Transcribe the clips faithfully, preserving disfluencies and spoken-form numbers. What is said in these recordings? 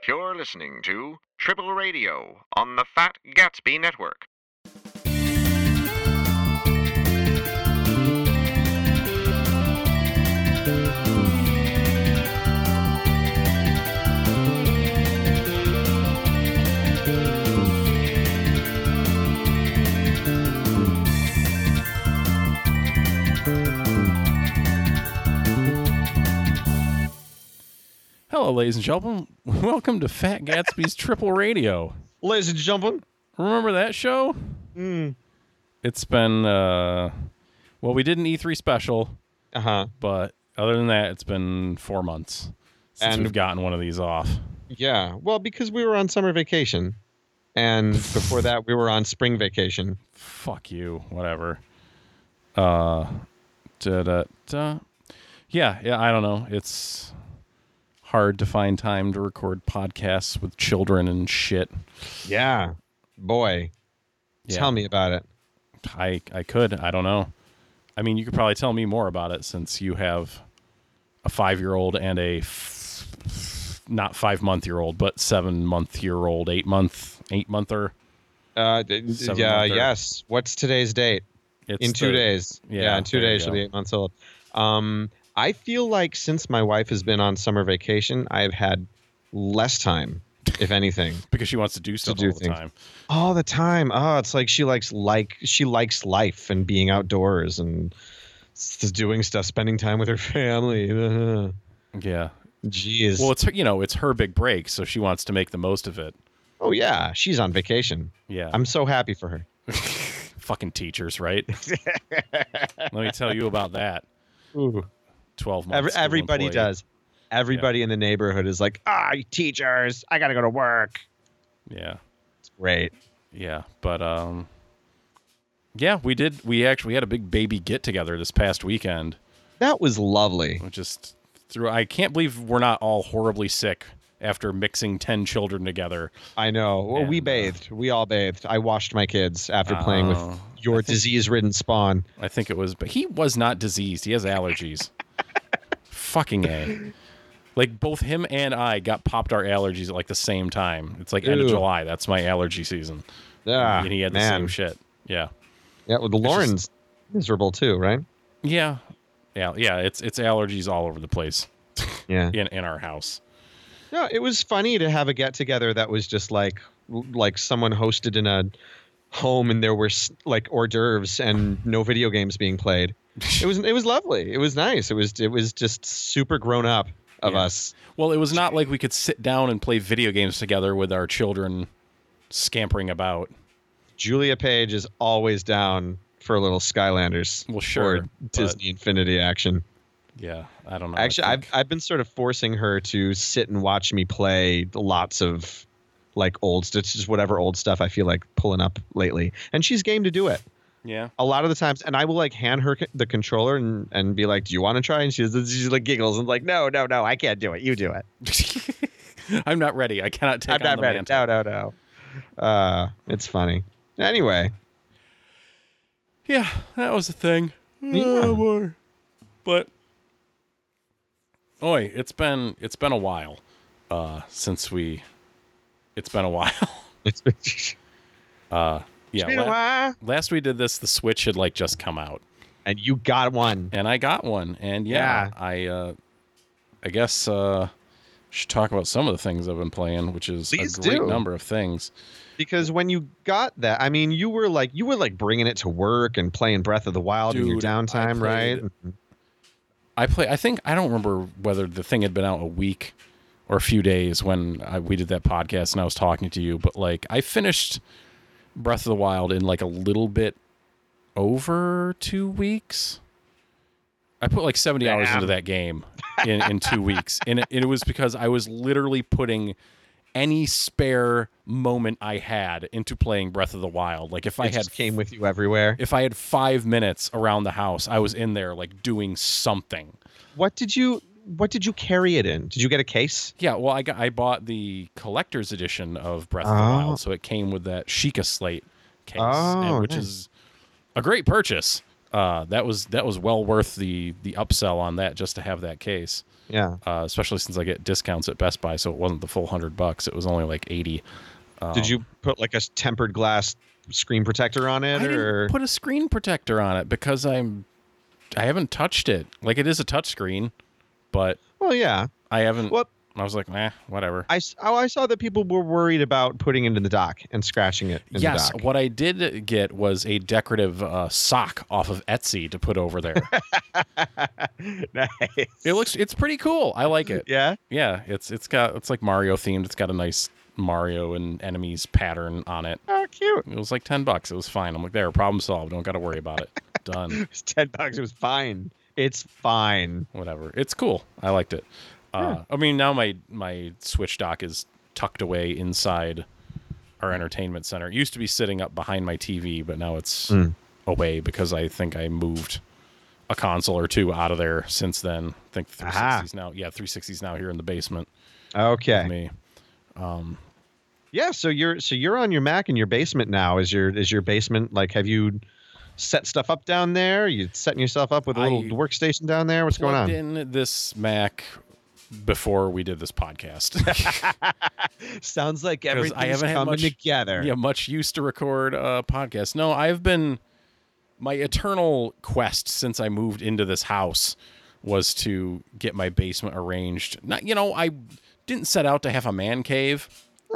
You're listening to Triple Radio on the Fat Gatsby Network. Hello, ladies and gentlemen. Welcome to Fat Gatsby's Triple Radio. Ladies and gentlemen. Remember that show? Mm. It's been, uh, well, we did an E three special, Uh-huh. but other than that, it's been four months since And- we've gotten one of these off. Yeah. Well, because we were on summer vacation. And before that, we were on spring vacation. Fuck you. Whatever. Uh, da, da, da. Yeah, yeah, I don't know. It's hard to find time to record podcasts with children and shit. Yeah. Boy. Yeah. Tell me about it. I I could. I don't know. I mean, you could probably tell me more about it since you have a five-year-old and a f- not five-month-year-old, but seven-month-year-old, eight-month, eight-monther. Uh, d- Seven yeah, month or- yes. What's today's date? It's In two the- days. Yeah, Yeah, in two there you days she'll go. be eight months old. Um, I feel like since my wife has been on summer vacation, I've had less time, if anything. Because she wants to do stuff do all the things. time. All the time. Oh, it's like she likes like she likes life and being outdoors and s- doing stuff, spending time with her family. Yeah. Jeez. Well, it's her, you know, it's her big break, so she wants to make the most of it. oh yeah, she's on vacation. Yeah. I'm so happy for her. Fucking teachers, right? Let me tell you about that. Ooh. twelve months. Every, school everybody employee. does. Everybody in the neighborhood is like, ah, you teachers, I gotta go to work. Yeah. It's great. Yeah, but um yeah, we did we actually had a big baby get together this past weekend. That was lovely. Which just through I can't believe we're not all horribly sick after mixing ten children together. I know. Well, we And, uh, bathed. We all bathed. I washed my kids after playing with Oh, your I think- disease-ridden spawn. I think it was but he was not diseased. He has allergies. Fucking A. Like both him and I got popped our allergies at like the same time. It's like end of Ew. July. That's my allergy season. Yeah, and he had the man. same shit. Yeah. Yeah, well, the Lauren's miserable too, right? Yeah. Yeah, yeah, it's it's allergies all over the place Yeah. in, in our house. No, it was funny to have a get together that was just like like someone hosted in a home and there were s- like hors d'oeuvres and no video games being played. It was it was lovely. It was nice. It was it was just super grown up of Yeah. us. Well, it was not like we could sit down and play video games together with our children scampering about. Julia Page is always down for a little Skylanders. Well, sure, Or but- Disney Infinity action. Yeah, I don't know. Actually, I I've think- I've been sort of forcing her to sit and watch me play lots of like old stuff, just whatever old stuff I feel like pulling up lately, and she's game to do it yeah. a lot of the times. And I will like hand her c- the controller and, and be like, "Do you want to try?" And she's she's like giggles and like, "No, no, no, I can't do it. You do it. I'm not ready. I cannot take I'm on not the ready. mantle. No, no, no." Uh, it's funny. Anyway, Yeah, that was the thing. Yeah. Oh, boy. But oi, it's been it's been a while uh, since we. It's been a while. it's been, Uh, yeah, it's been a la- while. last we did this, the Switch had like just come out, And you got one. and I got one, and yeah, Yeah. I uh, I guess uh, should talk about some of the things I've been playing, which is Please a great do. number of things. Because when you got that, I mean, you were like you were like bringing it to work and playing Breath of the Wild in your Dude, I downtime, right? played- I play. I think I don't remember whether the thing had been out a week or a few days when I, we did that podcast and I was talking to you. But like, I finished Breath of the Wild in like a little bit over two weeks. I put like seventy hours Damn. into that game in, in two weeks, and it, it was because I was literally putting any spare moment I had into playing Breath of the Wild. Like if I It had just came with you everywhere. if I had five minutes around the house, I was in there like doing something. What did you What did you carry it in? Did you get a case? Yeah, well, I got I bought the collector's edition of Breath of the Oh. Wild, so it came with that Sheikah slate case, Oh, and- which nice. is a great purchase. Uh, that was that was well worth the the upsell on that just to have that case. Yeah. Uh, especially since I get discounts at Best Buy, so it wasn't the full hundred bucks. It was only like eighty. Um, Did you put like a tempered glass screen protector on it, I didn't or put a screen protector on it because I'm I haven't touched it. Like it is a touch screen, but well, yeah. I haven't. Well, I was like, nah, whatever. I, s- oh, I saw that people were worried about putting it in the dock and scratching it in yes, the dock. what I did get was a decorative uh, sock off of Etsy to put over there. Nice. It looks, it's pretty cool. I like it. Yeah. Yeah, it's it's got it's like Mario themed. It's got a nice Mario and enemies pattern on it. Oh, cute. It was like ten bucks. It was fine. I'm like, there, problem solved. Don't got to worry about it. Done. It was ten bucks. It was fine. It's fine. Whatever. It's cool. I liked it. Uh, I mean, now my my Switch dock is tucked away inside our entertainment center. It used to be sitting up behind my T V, but now it's Mm. away because I think I moved a console or two out of there since then. I think three sixty's now. Yeah, three sixty's now here in the basement with Okay. me. Yeah. So you're so you're on your Mac in your basement now. Is your is your basement like? Have you set stuff up down there? You setting yourself up with a little I workstation down there? What's going Plugged on? in this Mac before we did this podcast. Sounds like I everything's haven't had coming much- together. Yeah, much used to record a podcast. No, I've been my eternal quest since I moved into this house was to get my basement arranged. Not, you know, I didn't set out to have a man cave.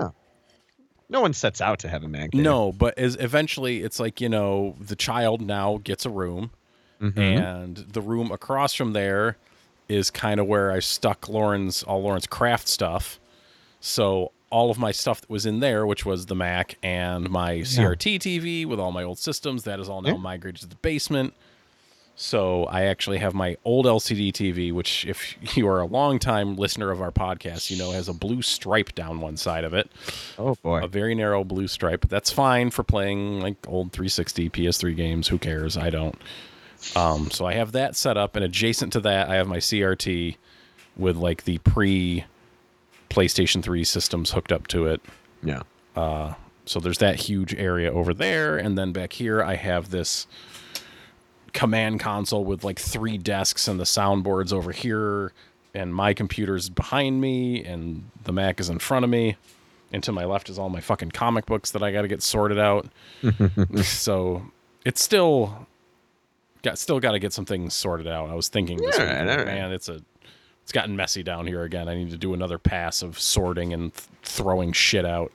No one sets out to have a man cave. No, but as eventually it's like, you know, the child now gets a room Mhm. and the room across from there is kind of where I stuck Lauren's all Lauren's craft stuff. So all of my stuff that was in there, which was the Mac and my C R T T V with all my old systems, that is all now Yeah. migrated to the basement. So I actually have my old L C D T V, which if you are a longtime listener of our podcast, you know has a blue stripe down one side of it. Oh boy. A very narrow blue stripe. That's fine for playing like old three sixty P S three games. Who cares? I don't. Um, so I have that set up, and adjacent to that, I have my C R T with like the pre PlayStation three systems hooked up to it. Yeah. So there's that huge area over there, and then back here I have this command console with like three desks and the soundboards over here, and my computer's behind me, and the Mac is in front of me. And to my left is all my fucking comic books that I got to get sorted out. So it's still got still got to get some things sorted out. I was thinking, this All week, right, all right. man, it's a it's gotten messy down here again. I need to do another pass of sorting and th- throwing shit out.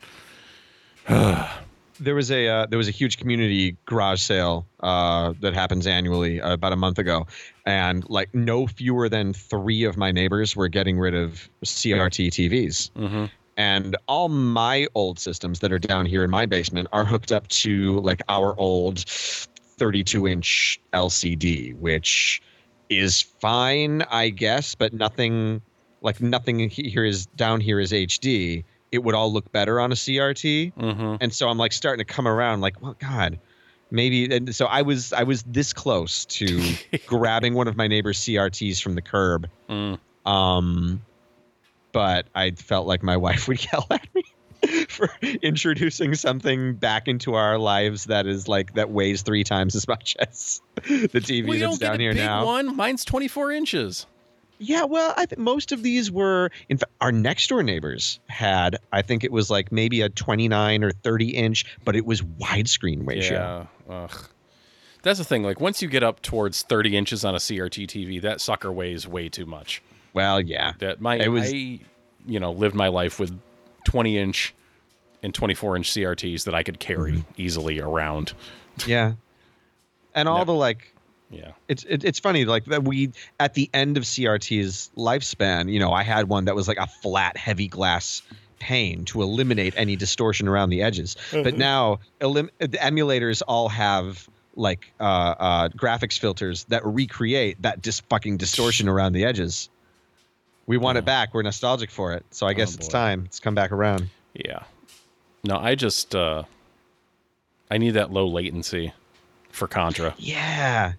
There was a uh, there was a huge community garage sale uh, that happens annually uh, about a month ago, and like no fewer than three of my neighbors were getting rid of C R T T Vs. Mm-hmm. And all my old systems that are down here in my basement are hooked up to like our old thirty-two inch L C D, which is fine, I guess, but nothing like nothing here is down here is H D. It would all look better on a C R T. Mm-hmm. And so I'm like starting to come around like, well, God, maybe. And so I was I was this close to grabbing one of my neighbor's C R Ts from the curb. Mm. Um, but I felt like my wife would yell at me for introducing something back into our lives that is like that weighs three times as much as the T V We that's don't get down a here big now. one. Mine's twenty-four inches. Yeah, well, I think most of these were. In fact, our next door neighbors had. I think it was like maybe a twenty-nine or thirty inch, but it was widescreen ratio. Yeah. Ugh. That's the thing. Like once you get up towards thirty inches on a C R T T V, that sucker weighs way too much. Well, yeah. That my It was- I, you know, lived my life with twenty inch and twenty-four inch C R Ts that I could carry Mm-hmm. easily around. Yeah. And all No. the like. Yeah. It's it, it's funny like that we at the end of C R T's lifespan, you know, I had one that was like a flat, heavy glass pane to eliminate any distortion around the edges. But now elim- the emulators all have like uh, uh, graphics filters that recreate that dis- fucking distortion around the edges. We want it back. We're nostalgic for it. So I guess Oh, it's boy. time. It's come back around. Yeah. No, I just uh I need that low latency for Contra. Yeah.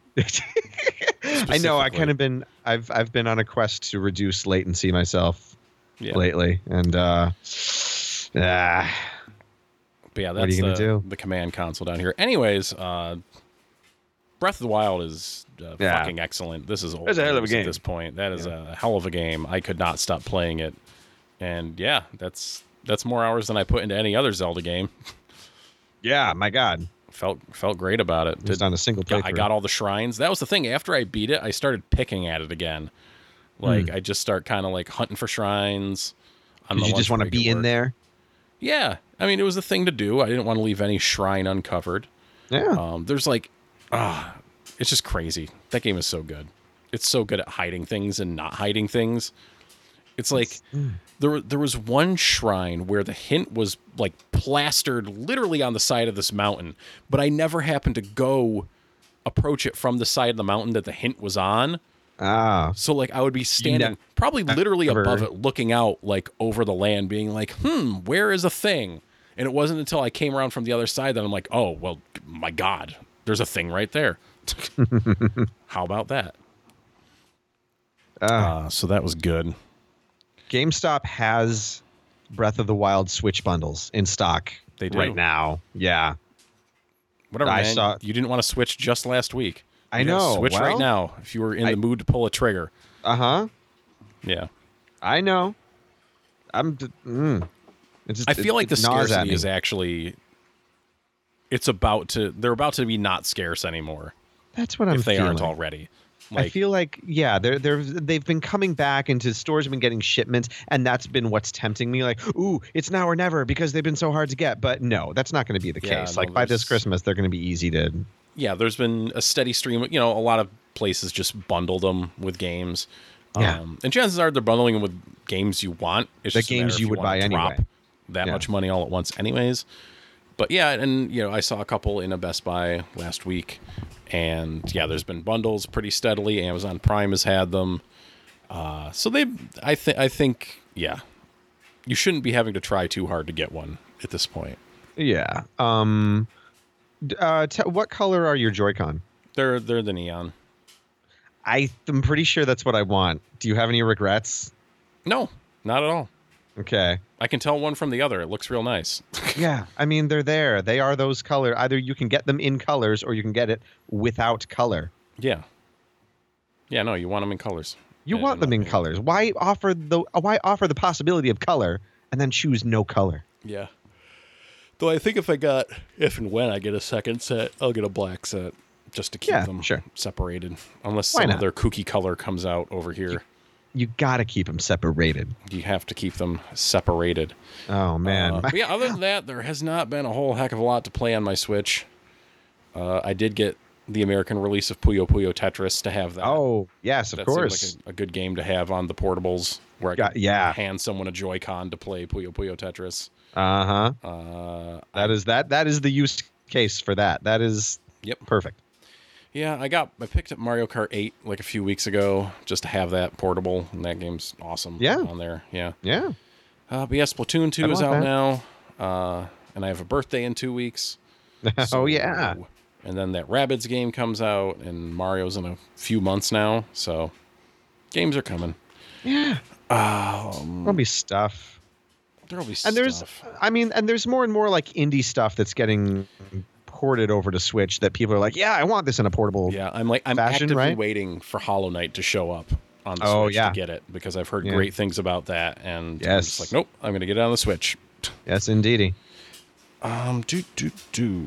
I know. I Specifically. kind of been. I've I've been on a quest to reduce latency myself Yeah. lately, and uh, ah, But yeah, What are that's you gonna the, do? the command console down here. Anyways, uh Breath of the Wild is uh, Yeah. fucking excellent. This is old That's a hell of a news game. at this point. That is a hell of a game. I could not stop playing it, and yeah, that's that's more hours than I put into any other Zelda game. Yeah, my God. Felt felt great about it. Just Did- on a single got- playthrough. I got all the shrines. That was the thing. After I beat it, I started picking at it again. Like I just start kind of like hunting for shrines. On Did the you just lunch want to break at be in work. there? Yeah, I mean it was the thing to do. I didn't want to leave any shrine uncovered. Yeah. Um, there's like, ah, it's just crazy. That game is so good. It's so good at hiding things and not hiding things. It's like there there was one shrine where the hint was like plastered literally on the side of this mountain, but I never happened to go approach it from the side of the mountain that the hint was on. Ah. So like I would be standing ne- probably literally never- above it, looking out like over the land, being like, hmm, where is a thing? And it wasn't until I came around from the other side that I'm like, oh, well, my God, there's a thing right there. How about that? Ah. Uh, so that was good. GameStop has Breath of the Wild Switch bundles in stock They do. right now. Yeah. Whatever, I man. saw- You didn't want to switch just last week. I You gotta know. Switch Well, right now if you were in I- the mood to pull a trigger. Uh-huh. Yeah. I know. I'm d- mm. It's just, I feel it- like the it gnaws at scarcity me. is actually, it's about to, they're about to be not scarce anymore That's what I'm if they feeling. aren't already. I feel like yeah, they're they're they've been coming back into stores, have been getting shipments, and that's been what's tempting me. Like, ooh, it's now or never because they've been so hard to get. But no, that's not going to be the Yeah, case. no, like by this there's- Christmas, they're going to be easy to. yeah, there's been a steady stream. You know, a lot of places just bundle them with games. Yeah. Um, and chances are they're bundling them with games you want. It's The just a matter games if you would wanna buy drop anyway. that Yeah. much money all at once, anyways. But yeah, and you know, I saw a couple in a Best Buy last week, and yeah, there's been bundles pretty steadily. Amazon Prime has had them, uh, so they, I think, I think, yeah, you shouldn't be having to try too hard to get one at this point. Yeah. Um. d- Uh. T- what color are your Joy-Con? They're they're the neon. I am pretty sure that's what I want. Do you have any regrets? No, not at all. Okay. I can tell one from the other. It looks real nice. Yeah. I mean, they're there. They are those color. Either you can get them in colors or you can get it without color. Yeah. Yeah, no, you want them in colors. You Yeah, want them in not- colors. Why offer the why offer the possibility of color and then choose no color? Yeah. Though I think if I got, if and when I get a second set, I'll get a black set just to keep Yeah, them sure. separated. Unless Why some not? other kooky color comes out over here. You got to keep them separated. You have to keep them separated. Oh man. Uh, but yeah, other than that, there has not been a whole heck of a lot to play on my Switch. Uh, I did get the American release of Puyo Puyo Tetris to have that. oh yes, of that course. seemed like a, a good game to have on the portables where I Got- could yeah. hand someone a Joy-Con to play Puyo Puyo Tetris. uh huh. Uh, That is that. That is the use case for that. That is Yep. perfect. Yeah, I got I picked up Mario Kart eight like a few weeks ago just to have that portable, and that game's awesome. Yeah. on there. Yeah. Yeah. Uh, but yeah, Splatoon two I is want out that. now, uh, and I have a birthday in two weeks. oh so- yeah. And then that Rabbids game comes out, and Mario's in a few months now, so games are coming. Yeah. Um, There'll be stuff. there'll be And there's, stuff. I mean, and there's more and more like indie stuff that's getting ported over to Switch that people are like, yeah, I want this in a portable. Yeah, I'm like I'm fashion, actively right? waiting for Hollow Knight to show up on the Oh, Switch yeah. to get it because I've heard Yeah. great things about that, and I'm Yes. just like, nope, I'm gonna get it on the Switch. Yes, indeedy. Um, do do do.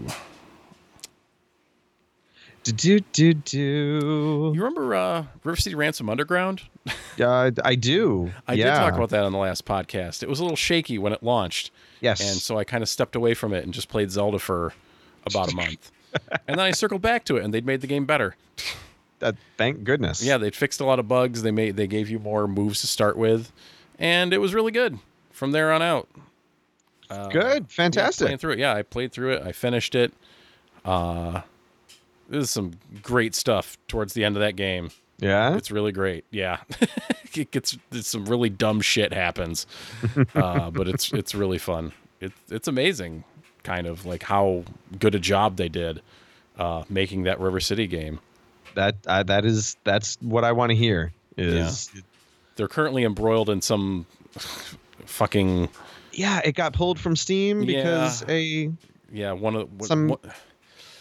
Do do do do. You remember uh, River City Ransom Underground? Uh, I do. I yeah. did talk about that on the last podcast. It was a little shaky when it launched, Yes. and so I kind of stepped away from it and just played Zelda for about a month. And then I circled back to it, and they'd made the game better. Uh, thank goodness. Yeah, they'd fixed a lot of bugs. They made they gave you more moves to start with, and it was really good from there on out. Uh, Good. Yeah, Fantastic. playing through it. Yeah, I played through it. I finished it. Uh, this is some great stuff towards the end of that game. Yeah. It's really great. Yeah, it gets it's some really dumb shit happens, uh, but it's it's really fun. It, it's amazing, kind of like how good a job they did uh, making that River City game. That uh, that is that's what I want to hear. Is They're currently embroiled in some fucking yeah. It got pulled from Steam because a yeah one of what, Some- what,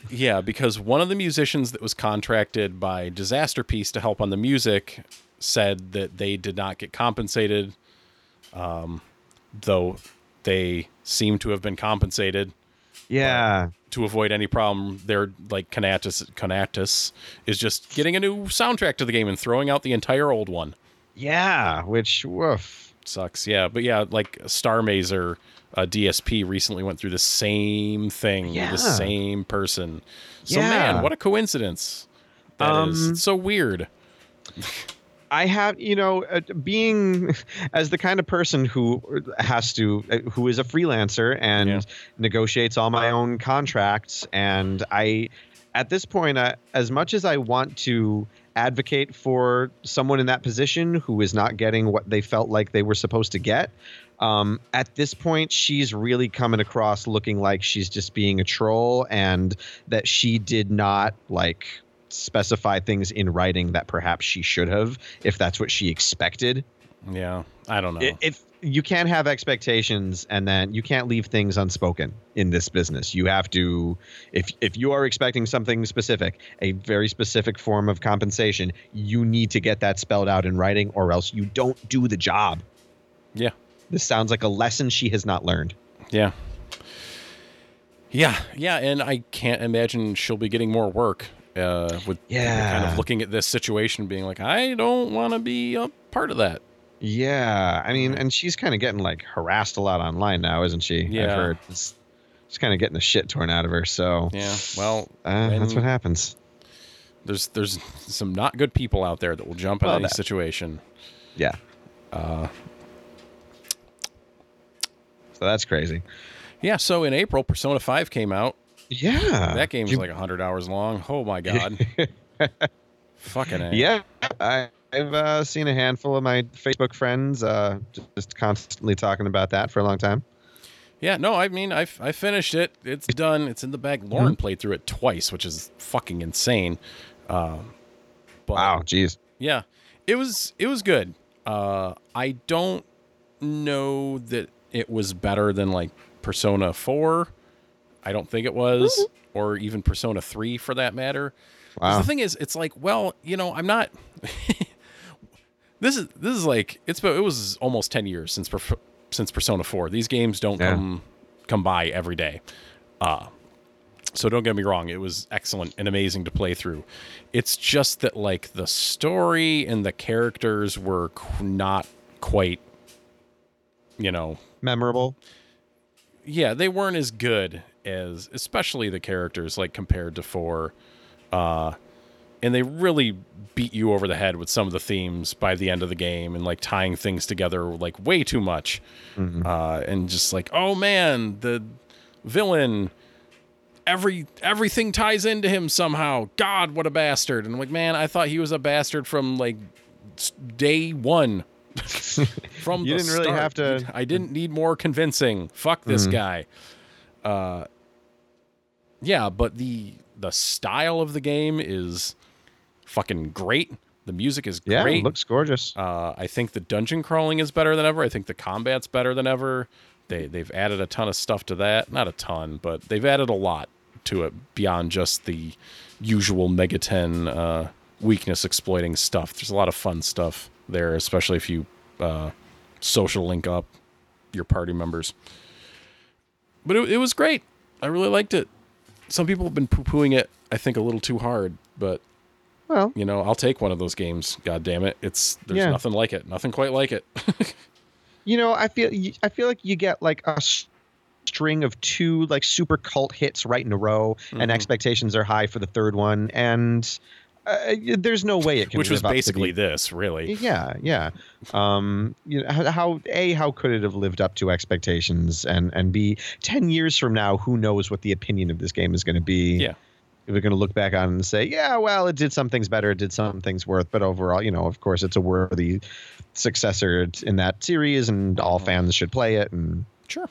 Yeah, because one of the musicians that was contracted by Disaster Piece to help on the music said that they did not get compensated, um, though they seem to have been compensated. Yeah. To avoid any problem, they're like Conatus, Conatus is just getting a new soundtrack to the game and throwing out the entire old one. Yeah, which woof. Sucks. Yeah, but yeah, like Star Mazer, uh, D S P recently went through the same thing Yeah. with the same person. So Yeah. man, what a coincidence. That Um, is it's so weird. I have, you know, uh, being as the kind of person who has to, uh, who is a freelancer and Yeah. negotiates all my own contracts. And I, at this point, uh, as much as I want to advocate for someone in that position who is not getting what they felt like they were supposed to get, um, at this point, she's really coming across looking like she's just being a troll and that she did not like specify things in writing that perhaps she should have, if that's what she expected. Yeah, I don't know. If, if you can't have expectations and then you can't leave things unspoken in this business. You have to, if if you are expecting something specific, a very specific form of compensation, you need to get that spelled out in writing or else you don't do the job. Yeah. This sounds like a lesson she has not learned. Yeah. Yeah, yeah, and I can't imagine she'll be getting more work. Uh, with Yeah. kind of looking at this situation, being like, I don't want to be a part of that. Yeah, I mean, and she's kind of getting like harassed a lot online now, isn't she? Yeah. I've heard. It's, she's kind of getting the shit torn out of her. So Yeah, well, uh, that's what and happens. there's there's some not good people out there that will jump in Well, any that- situation. Yeah. Uh, So that's crazy. yeah, so in April, Persona five came out. Yeah. That game was You- like one hundred hours long. Oh my god. Fucking A. Yeah, I, I've uh, seen a handful of my Facebook friends uh, just constantly talking about that for a long time. Yeah, no, I mean, I I finished it. It's done. It's in the bag. Lauren played through it twice, which is fucking insane. Uh, but Wow, geez. Yeah, it was it was good. Uh, I don't know that it was better than like Persona four. I don't think it was, or even Persona three for that matter. 'Cause Wow. The thing is, it's like, well, you know, I'm not. this is this is like it's been, it was almost ten years since Perf- since Persona four. These games don't Yeah. come come by every day. Uh so don't get me wrong, it was excellent and amazing to play through. It's just that like the story and the characters were qu- not quite, you know, Memorable. yeah, they weren't as good as, especially the characters, like compared to four. Uh, and they really beat you over the head with some of the themes by the end of the game and like tying things together like way too much. Mhm. Uh, and just like, oh man, the villain, every everything ties into him somehow. God, what a bastard. And I'm like, man, I thought he was a bastard from like s- day one. From You the didn't really start. have to- I didn't need more convincing. Fuck this Mhm. guy. Uh, yeah, but the the style of the game is fucking great. The music is Yeah, great. it looks gorgeous. Uh, I think the dungeon crawling is better than ever. I think the combat's better than ever. They they've added a ton of stuff to that. Not a ton, but they've added a lot to it beyond just the usual Megaten uh, weakness exploiting stuff. There's a lot of fun stuff there, especially if you uh, social link up your party members. But it, it was great. I really liked it. Some people have been poo-pooing it, I think, a little too hard, but Well, you know, I'll take one of those games. God damn it! It's there's Yeah. nothing like it. Nothing quite like it. you know, I feel I feel like you get like a s- string of two like super cult hits right in a row, Mhm. and expectations are high for the third one, and uh, there's no way it can. Which was live up to basically the- this, really. Yeah, yeah. Um, you know, how, how a how could it have lived up to expectations, and and b ten years from now, who knows what the opinion of this game is going to be? Yeah. If we're going to look back on it and say, yeah, well, it did some things better, it did some things worse, but overall, you know, of course, it's a worthy successor in that series, and all fans should play it. And Sure.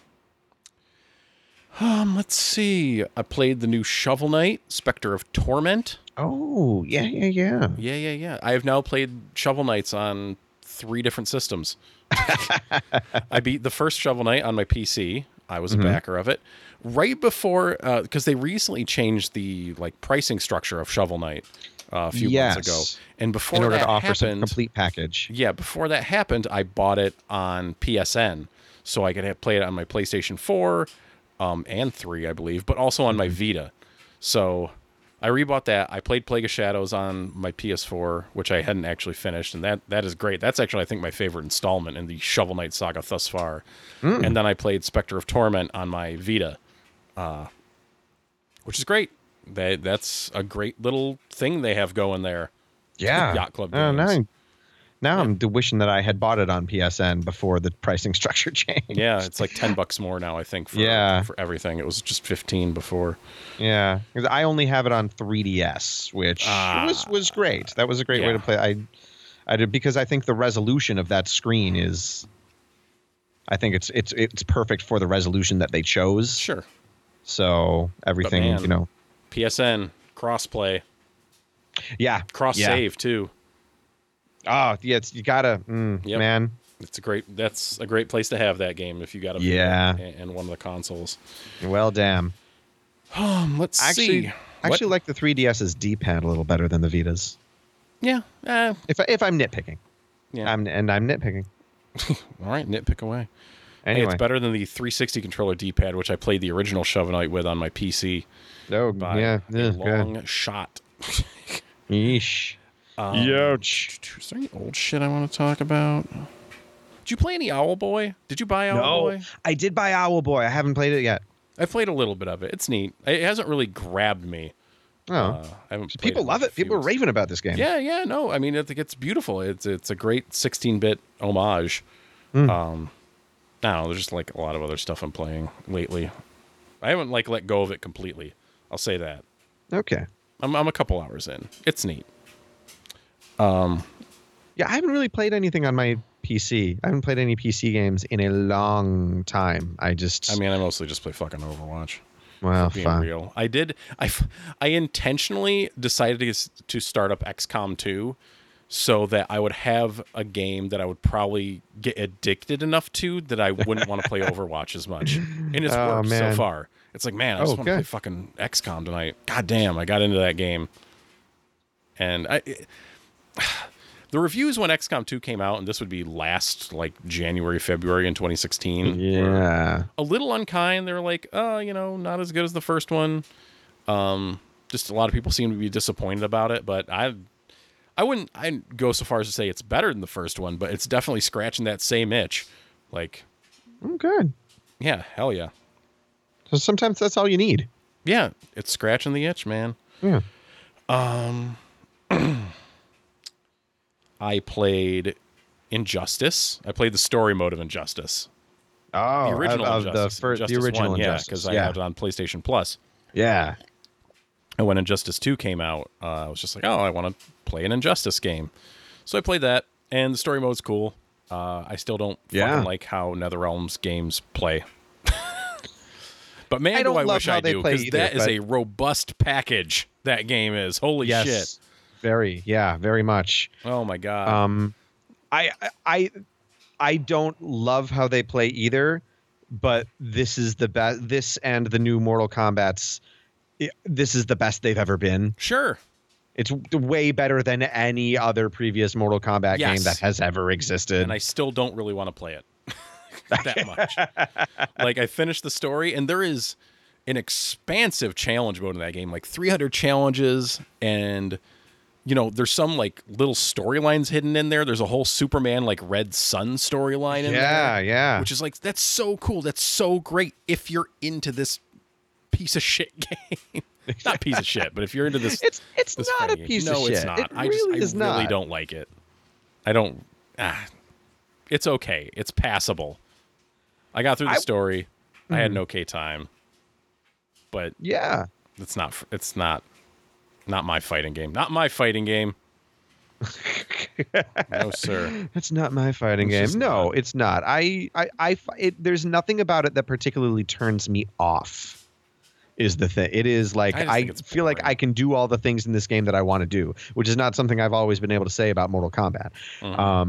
Um, let's see. I played the new Shovel Knight, Spectre of Torment. oh, yeah, yeah, yeah. Yeah, yeah, yeah. I have now played Shovel Knights on three different systems. I beat the first Shovel Knight on my P C. I was a Mhm. backer of it. Right before, because they recently changed the like pricing structure of Shovel Knight uh, a few Yes. months ago, and before In order that to offer some happened, complete package. yeah, before that happened, I bought it on P S N, so I could have, play it on my PlayStation four um, and three, I believe, but also on my Vita. So I rebought that. I played Plague of Shadows on my P S four, which I hadn't actually finished, and that that is great. That's actually, I think, my favorite installment in the Shovel Knight saga thus far. Mm. And then I played Spectre of Torment on my Vita, uh, which is great. That that's a great little thing they have going there. Yeah. Yacht Club Oh, now games. I'm, now I'm wishing that I had bought it on P S N before the pricing structure changed. Yeah, it's like ten bucks more now, I think, for, Yeah. for everything. It was just fifteen before. Yeah, because I only have it on three D S, which Ah. was was great. That was a great way Yeah. to play. I, I did because I think the resolution of that screen is, I think it's it's it's perfect for the resolution that they chose. Sure. So everything, man, you know, P S N, crossplay, yeah, cross-save, too. Oh, yeah, it's, you gotta, mm, Yep. man. It's a great. That's a great place to have that game if you got a Vita Yeah. and, and one of the consoles. Well, damn. Um, let's Actually, see. I What- actually like the three D S's D-pad a little better than the Vita's. Yeah. Uh, If I, if I'm nitpicking, yeah. I'm and I'm nitpicking. All right. Nitpick away. Hey, Anyway, it's better than the three sixty controller D-pad, which I played the original Shovel Knight with on my P C oh by yeah, a yeah, long good. shot. Yeesh. Um, Youch. Is there any old shit I want to talk about? Did you play any Owl Boy? Did you buy Owl No, Boy? I did buy Owl Boy. I haven't played it yet. I played a little bit of it. It's neat. It hasn't really grabbed me. Oh, Uh, I haven't played people in love a it. few People are weeks. raving about this game. Yeah, yeah, no. I mean, I think it's beautiful. It's it's a great sixteen-bit homage. Mm. Um, I don't know. There's just like a lot of other stuff I'm playing lately. I haven't like let go of it completely. I'll say that. Okay. I'm I'm a couple hours in. It's neat. Yeah, I haven't really played anything on my P C. I haven't played any P C games in a long time. I just. I mean, I mostly just play fucking Overwatch. well, Being fine. real, I did. I f- I intentionally decided to s- to start up X COM two, so that I would have a game that I would probably get addicted enough to that I wouldn't want to play Overwatch as much. And it's Oh, worked so man. far. It's like, man, I just Oh, want to play good. fucking X COM tonight. God damn, I got into that game. And I, it- the reviews when X COM two came out, and this would be last like January, February in twenty sixteen. were Yeah. a little unkind. They were like, oh, you know, not as good as the first one. Um, just a lot of people seem to be disappointed about it, but I, I wouldn't, I'd go so far as to say it's better than the first one, but it's definitely scratching that same itch. Like, I'm good. yeah, hell yeah. So sometimes that's all you need. Yeah, it's scratching the itch, man. Yeah. Um, I played Injustice. I played the story mode of Injustice. Oh, The original of, of Injustice. the first, the Injustice original one, yeah, Injustice. because I yeah. had it on PlayStation Plus. Yeah. And when Injustice two came out, uh, I was just like, oh, I want to play an Injustice game. So I played that, and the story mode's cool. Uh, I still don't Yeah. fucking like how NetherRealm's games play. But man, I don't do I love wish how I they do, play because either, that is but- a robust package, that game is. Holy Yes. shit. Very. Yeah. Very much. Oh, my God. Um, I I I don't love how they play either, but this is the best. This and the new Mortal Kombat's. i- This is the best they've ever been. Sure. It's way better than any other previous Mortal Kombat Yes. game that has ever existed. And I still don't really want to play it that much. Like, I finished the story, and there is an expansive challenge mode in that game, like three hundred challenges, and you know, there's some like little storylines hidden in there. There's a whole Superman like Red Sun storyline in yeah, there, yeah. which is like, that's so cool. That's so great if you're into this piece of shit game. Not piece of shit, but if you're into this, it's it's this not a fighting game. piece no, of shit. it's not. It I really just, is I really not. don't like it. I don't. Ah, it's okay. It's passable. I got through the I- story. I had an Mhm. okay time, but Yeah. it's not. It's not. Not my fighting game. Not my fighting game. No, sir. That's not my fighting It's game. just No, not. it's not. I, I, I, fi- it, there's nothing about it that particularly turns me off. Is the thing. It is like I just I, think it's feel like boring. I can do all the things in this game that I want to do, which is not something I've always been able to say about Mortal Kombat. Mhm. Um,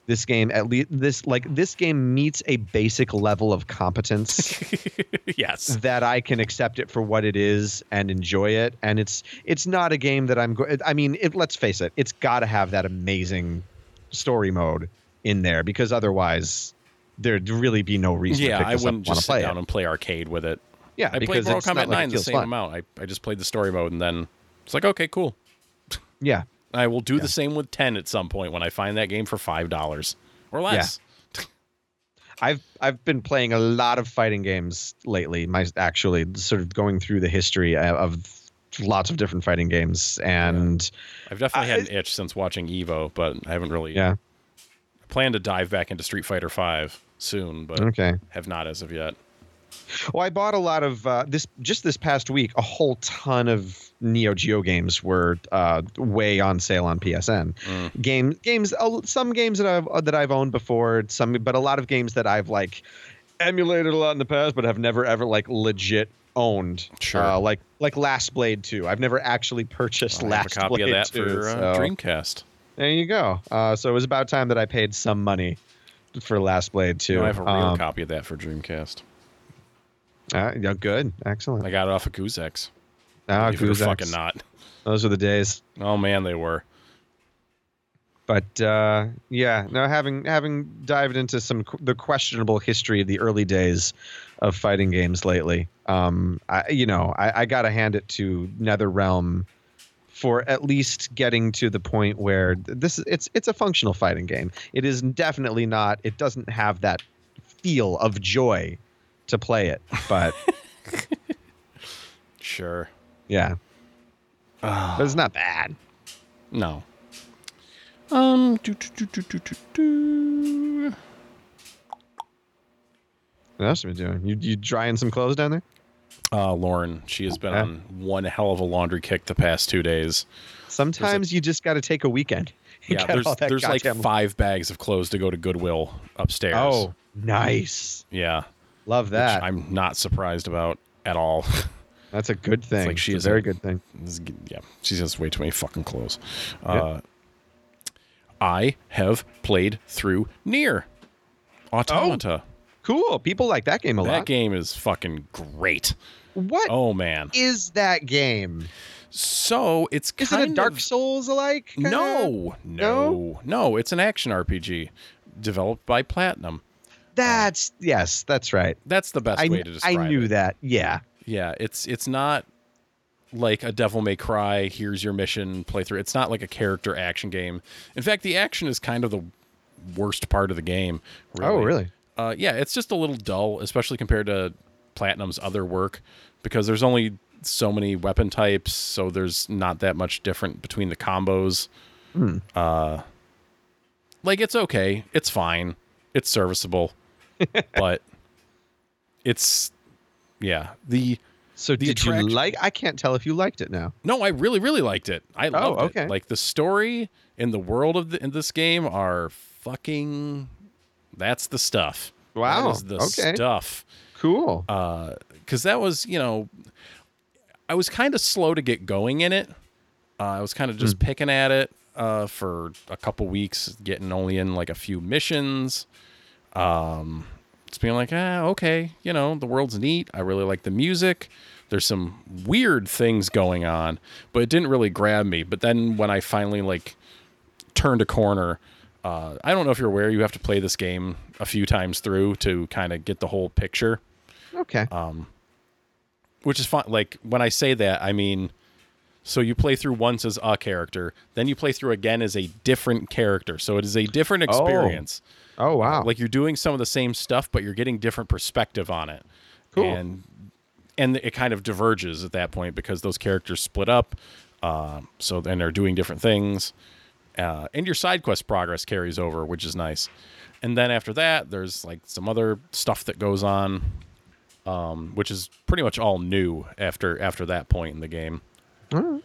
This game, at least this like this game meets a basic level of competence Yes. that I can accept it for what it is and enjoy it. And it's it's not a game that I'm going. I mean, it, let's face it, it's got to have that amazing story mode in there because otherwise there'd really be no reason. Yeah, to pick I this wouldn't up and just wanna sit play down it. and play arcade with it. Yeah, I played because Mortal it's not Kombat like nine it the feels same fun. amount. I, I just played the story mode, and then it's like, okay, cool. Yeah. I will do the same with ten at some point when I find that game for five dollars or less. I've I've been playing a lot of fighting games lately. My actually sort of going through the history of lots of different fighting games, and I've definitely had I- an itch since watching Evo, but I haven't really. yeah, I plan to dive back into Street Fighter five soon, but okay. have not as of yet. Well, I bought a lot of uh, this just this past week. A whole ton of Neo Geo games were uh, way on sale on P S N. Mm. Game games, uh, some games that I've that I've owned before, some, but a lot of games that I've like emulated a lot in the past, but have never ever like legit owned. Sure. Uh, like like Last Blade two. I've never actually purchased I have a Last copy Blade of that two. for uh, so Dreamcast. there you go. Uh, so it was about time that I paid some money for Last Blade two. You know, I have a real Um, copy of that for Dreamcast. uh, yeah, good, excellent. I got it off of Goozex. Ah, Believe it or Goozex. fucking not. Those were the days. Oh man, they were. But uh, yeah, no, having having dived into some qu- the questionable history of the early days of fighting games lately, um, I, you know, I, I got to hand it to NetherRealm for at least getting to the point where this is it's it's a functional fighting game. It is definitely not. It doesn't have that feel of joy to play it, but Sure. yeah, Ah. but it's not bad. No. Um. Do, do, do, do, do, do, do. What else have you been doing? You you drying some clothes down there? Uh, Lauren, she has been Okay. on one hell of a laundry kick the past two days. Sometimes you just got to take a weekend. and Yeah, get there's all that there's like goddamn- five bags of clothes to go to Goodwill upstairs. Oh, nice. yeah, Love which that. I'm not surprised about at all. That's a good thing. like she it's is a very a- good thing. This is- yeah, she has way too many fucking clothes. Uh, I have played through Nier Automata. Cool. People like that game a that lot. game is fucking great. What is Oh man. that game? So it's Is kind it a Dark of, Souls alike? No, no, no. It's an action R P G developed by Platinum. That's yes, that's right. That's the best I, way to describe I knew it. that. Yeah. Yeah, it's it's not like a Devil May Cry, here's your mission playthrough. It's not like a character action game. In fact, the action is kind of the worst part of the game. Oh, really? Uh, yeah, it's just a little dull, especially compared to Platinum's other work, because there's only so many weapon types, so there's not that much different between the combos. Hmm. Uh, like, it's okay. It's fine. It's serviceable. But it's, yeah. The So The did attraction- you like? I can't tell if you liked it now. No, I really, really liked it. I loved okay. it. Like, the story and the world of the, in this game are fucking... That's the stuff. Wow, That is the okay. stuff. Cool. Because that was, you know... I was kind of slow to get going in it. Uh, I was kind of just picking at it uh, for a couple weeks, getting only in, like, a few missions. Um... Just being like, ah, okay, you know, the world's neat. I really like the music. There's some weird things going on, but it didn't really grab me. But then when I finally like turned a corner, uh, I don't know if you're aware, you have to play this game a few times through to kind of get the whole picture, Okay. which is fun. Like when I say that, I mean, so you play through once as a character, then you play through again as a different character. So it is a different experience. oh wow. Like you're doing some of the same stuff, but you're getting different perspective on it. Cool. And and it kind of diverges at that point because those characters split up. Uh, so then they're doing different things. Uh, and your side quest progress carries over, which is nice. And then after that, there's like some other stuff that goes on, um, which is pretty much all new after after that point in the game. Alright.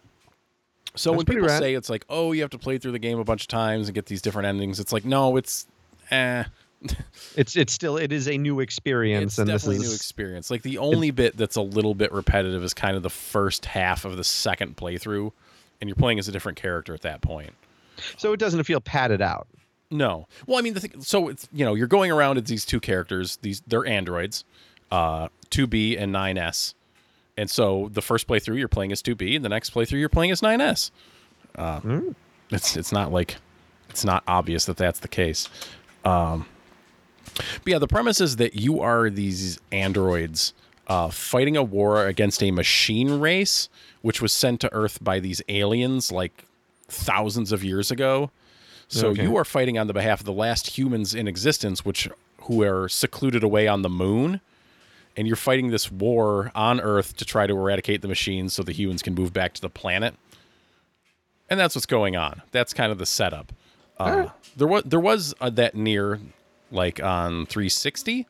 So That's when pretty people rad. say it's like, oh, you have to play through the game a bunch of times and get these different endings, it's like, no, it's eh. It's it's still it is a new experience, It's and this definitely is a new experience. Like the only bit that's a little bit repetitive is kind of the first half of the second playthrough, and you're playing as a different character at that point. so it doesn't feel padded out. No. Well, I mean, the thing, so it's, you know, you're going around as these two characters. These they're androids, uh, two B and nine S. And so the first playthrough you're playing as two B, and the next playthrough you're playing as nine S. Uh, mm. It's it's not like it's not obvious that that's the case. Um, but yeah, the premise is that you are these androids uh, fighting a war against a machine race, which was sent to Earth by these aliens like thousands of years ago. So okay. you are fighting on the behalf of the last humans in existence, which who are secluded away on the moon. And you're fighting this war on Earth to try to eradicate the machines so the humans can move back to the planet. And that's what's going on. That's kind of the setup. Uh, right. There was there was uh, that near, like on three sixty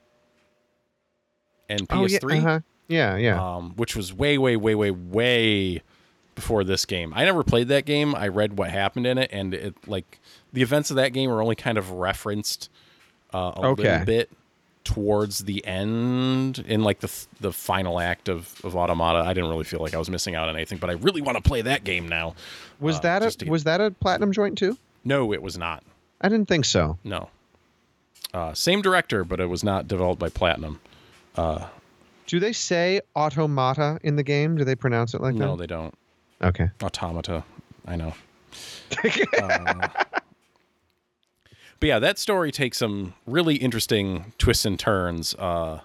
and P S three. Oh, yeah, uh-huh. yeah, yeah. Um, which was way, way, way, way, way before this game. I never played that game. I read what happened in it, and it like the events of that game are only kind of referenced uh, a okay. little bit towards the end in like the the final act of, of Automata. I didn't really feel like I was missing out on anything, but I really want to play that game now. Was uh, that a get... was that a platinum joint too? No, it was not. I didn't think so. No. Uh, same director, but it was not developed by Platinum. Uh, Do they say Automata in the game? Do they pronounce it like no, that? No, they don't. Okay. Automata. I know. uh, But yeah, that story takes some really interesting twists and turns. Uh,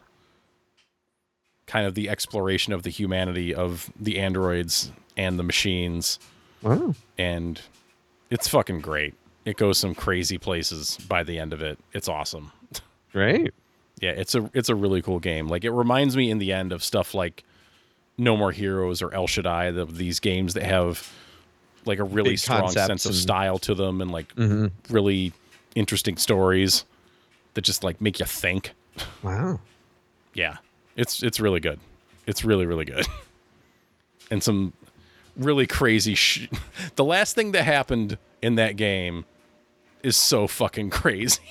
kind of the exploration of the humanity of the androids and the machines. Wow. And it's fucking great. It goes some crazy places by the end of it. It's awesome. Great. Yeah, it's a it's a really cool game. Like, it reminds me in the end of stuff like No More Heroes or El Shaddai, the, these games that have like a really Big strong sense of and... style to them and like mm-hmm. really interesting stories that just like make you think. Wow. Yeah. It's it's really good. It's really, really good. And some really crazy sh- the last thing that happened in that game is so fucking crazy.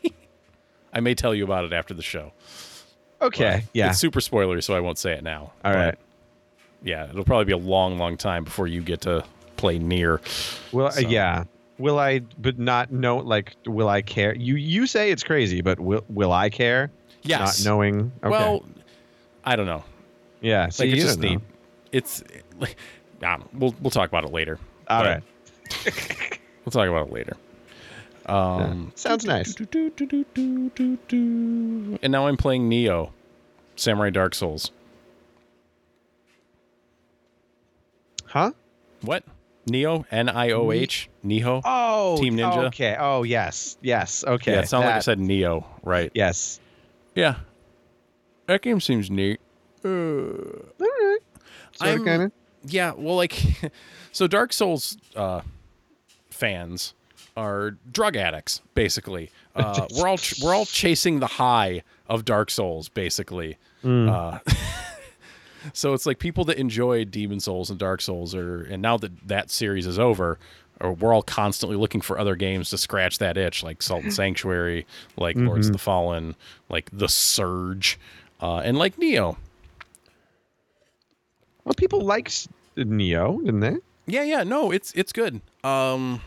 I may tell you about it after the show. Okay. But yeah. It's super spoilery, so I won't say it now. All right. Yeah, it'll probably be a long, long time before you get to play Nier. Well, so. uh, yeah. Will I, but not know, like, will I care? You you say it's crazy, but will will I care? Yes. Not knowing. Okay. Well, I don't know. Yeah. See, like, it's you just don't know. neat. It's, like, I don't know. We'll, we'll talk about it later. All right. We'll talk about it later. Um, yeah. Sounds nice. Do, do, do, do, do, do, do. And now I'm playing Nioh, Samurai Dark Souls. Huh? What? Nioh? N I O H? Nioh? Oh, Team Ninja? Okay. Oh, yes. Yes. Okay. Yeah, it sounded that... like I said Nioh, right? Yes. Yeah. That game seems neat. Uh, All right. Sort of, kind of. Yeah, well, like, so Dark Souls uh, fans are drug addicts, basically. Uh, we're all ch- we're all chasing the high of Dark Souls, basically. Mm. Uh, so it's like people that enjoyed Demon Souls and Dark Souls are, and now that that series is over, or we're all constantly looking for other games to scratch that itch, like Salt and Sanctuary, like mm-hmm. Lords of the Fallen, like The Surge, uh, and like Nioh. Well, people liked Nioh, didn't they? Yeah, yeah, no, it's it's good. Um,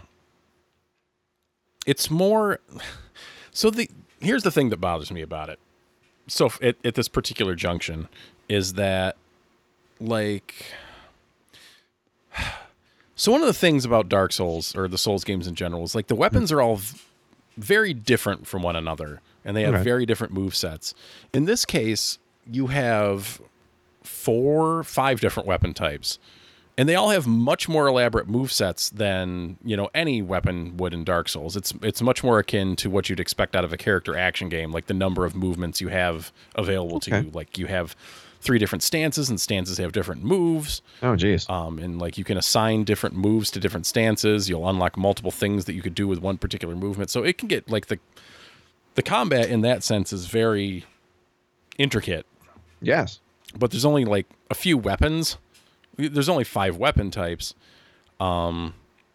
it's more. So the here's the thing that bothers me about it. So at, at this particular junction is that, like, so one of the things about Dark Souls or the Souls games in general is like the weapons are all v- very different from one another, and they have okay. very different move sets. In this case, you have four, five different weapon types, and they all have much more elaborate move sets than, you know, any weapon would in Dark Souls. It's it's much more akin to what you'd expect out of a character action game, like the number of movements you have available okay. to you. Like you have three different stances, and stances have different moves. Oh, geez. Um, and like you can assign different moves to different stances. You'll unlock multiple things that you could do with one particular movement. So it can get like the the combat in that sense is very intricate. Yes. But there's only like a few weapons. There's only five weapon types. Um,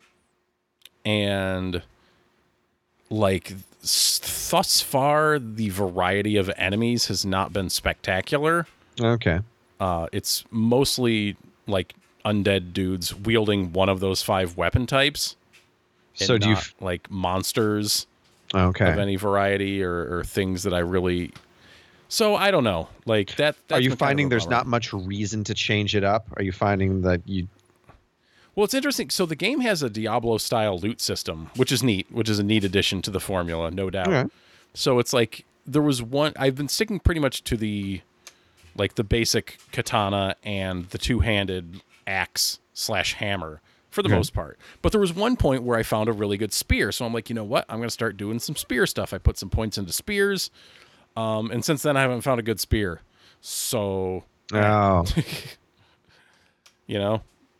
and like thus far, the variety of enemies has not been spectacular. Okay. Uh, it's mostly like undead dudes wielding one of those five weapon types. So do you f- like monsters Okay. of any variety or, or things that I really. So I don't know. Like that. That's Are you been kind finding of a there's bummer. not much reason to change it up? Are you finding that you? Well, it's interesting. So the game has a Diablo-style loot system, which is neat, which is a neat addition to the formula, no doubt. Okay. So it's like there was one. I've been sticking pretty much to the, like the basic katana and the two-handed axe slash hammer for the Okay. most part. But there was one point where I found a really good spear. So I'm like, you know what? I'm going to start doing some spear stuff. I put some points into spears, um, and since then I haven't found a good spear. So Oh. you know.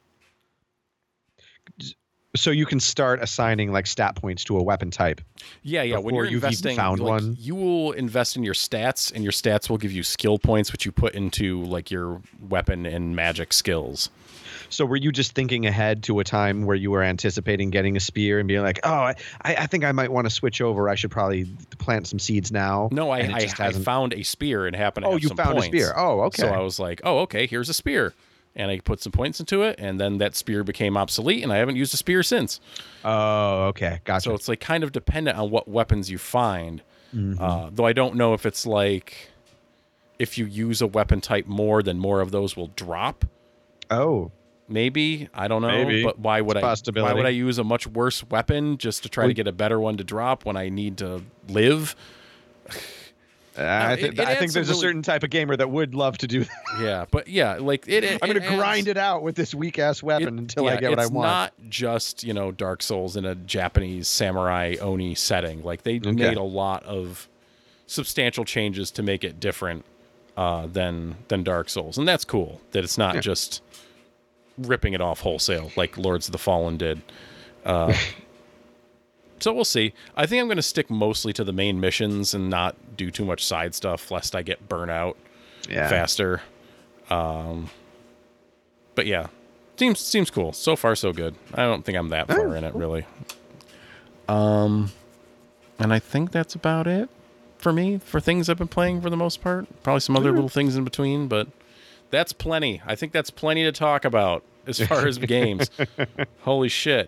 So you can start assigning like stat points to a weapon type. Yeah, yeah. When before you're you've even investing, found like, one? you will invest in your stats, and your stats will give you skill points, which you put into like your weapon and magic skills. So were you just thinking ahead to a time where you were anticipating getting a spear and being like, oh, I, I think I might want to switch over. I should probably plant some seeds now. No, I And it I, just I hasn't- found a spear and happened to Oh, have you some found points. a spear. Oh, okay. So I was like, oh, okay, here's a spear. And I put some points into it, and then that spear became obsolete, and I haven't used a spear since. Oh, okay. Gotcha. So it's like kind of dependent on what weapons you find. Mhm. Uh, though I don't know if it's like if you use a weapon type more, then more of those will drop. oh, Maybe, I don't know. Maybe. But why would It's a I? possibility. Why would I use a much worse weapon just to try Well- to get a better one to drop when I need to live? I, it- thi- it I adds think some there's a really- certain type of gamer that would love to do that. Yeah, but yeah, like it. it I'm going to adds- grind it out with this weak ass weapon until I yeah, get what I it's want. not just, you know, Dark Souls in a Japanese samurai Oni setting. Like they Okay. made a lot of substantial changes to make it different uh, than than Dark Souls, and that's cool. That it's not Yeah. just ripping it off wholesale like Lords of the Fallen did. Uh, so we'll see. I think I'm going to stick mostly to the main missions and not do too much side stuff, lest I get burnt out yeah. faster. Um, but yeah, seems seems cool. So far, so good. I don't think I'm that far in it, really. Um, and I think that's about it for me for things I've been playing for the most part. Probably some other little things in between, but that's plenty. I think that's plenty to talk about as far as games. Holy shit!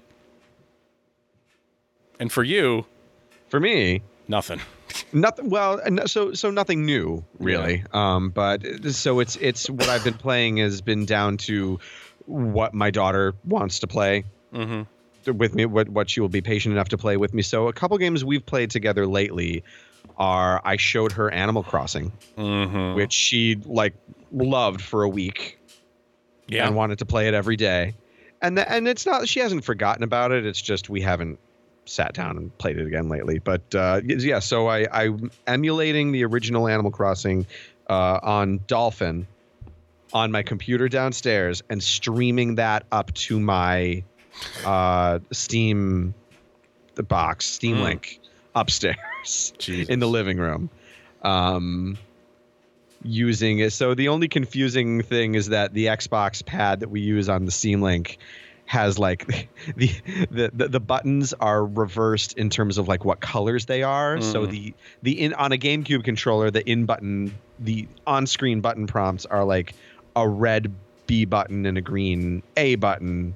And for you, For me, nothing. nothing. Well, and so so nothing new really. Um, but so it's it's what I've been playing has been down to what my daughter wants to play Mm-hmm. with me, what what she will be patient enough to play with me. So a couple games we've played together lately are I showed her Animal Crossing, Mm-hmm. which she like loved for a week Yeah. and wanted to play it every day. And the, and it's not she hasn't forgotten about it. It's just we haven't sat down and played it again lately. But uh, yeah, so I I'm emulating the original Animal Crossing uh, on Dolphin on my computer downstairs and streaming that up to my uh, Steam the box Steam Mm. Link upstairs Jesus. in the living room. Um, using it. So the only confusing thing is that the Xbox pad that we use on the Steam Link has like the the the, the buttons are reversed in terms of like what colors they are. So Mm. the the in on a GameCube controller, the in button, the on-screen button prompts are like a red B button and a green A button.